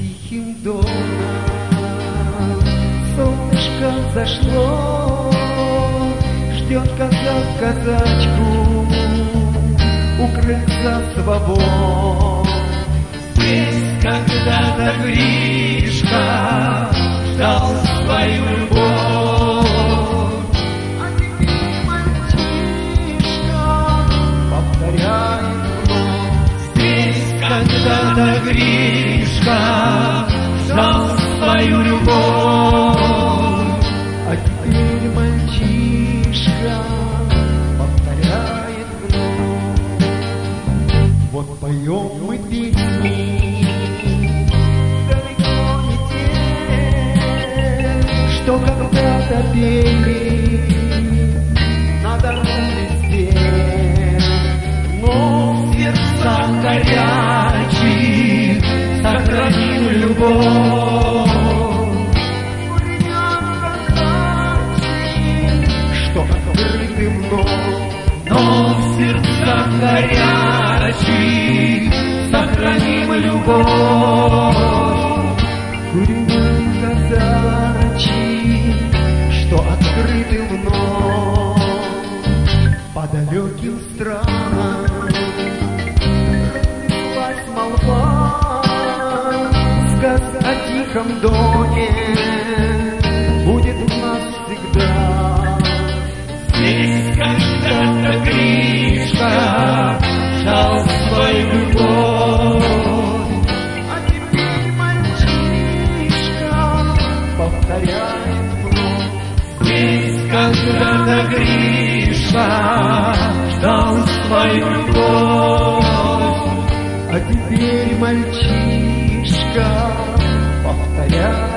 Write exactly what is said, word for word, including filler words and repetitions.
тихим доном солнышко зашло, ждет казак казачку, укрыться свобод. Здесь когда-то Гришка ждал свою любовь, А теперь мальчишка повторяет вновь. здесь когда-то Гришка ждал свою любовь, А теперь мальчишка повторяет вновь. Вот поем мы песни, далеко не те, что когда-то пели на дороге здесь. Но в сердцах горячих сохраним любовь. что открыты вновь, Но в сердцах горячих сохраним любовь. куренья казачьи, что открыты вновь по далеким странам. Разнеслась молва, сказ о тихом доне будет у нас всегда. Здесь когда-то Гришка ждал свою любовь, А теперь мальчишка повторяет вновь. здесь когда-то Гришка ждал свою любовь, А теперь мальчишка повторяет